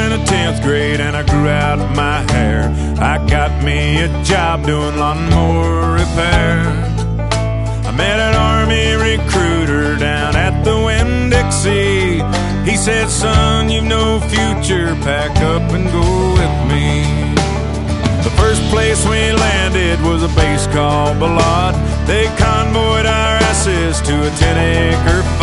in the 10th grade and I grew out my hair. I got me a job doing lawnmower repair. I met an Army recruiter down at the Winn-Dixie. He said, son, you've no future, pack up and go with me. The first place we landed was a base called Balad. They convoyed our asses to a 10-acre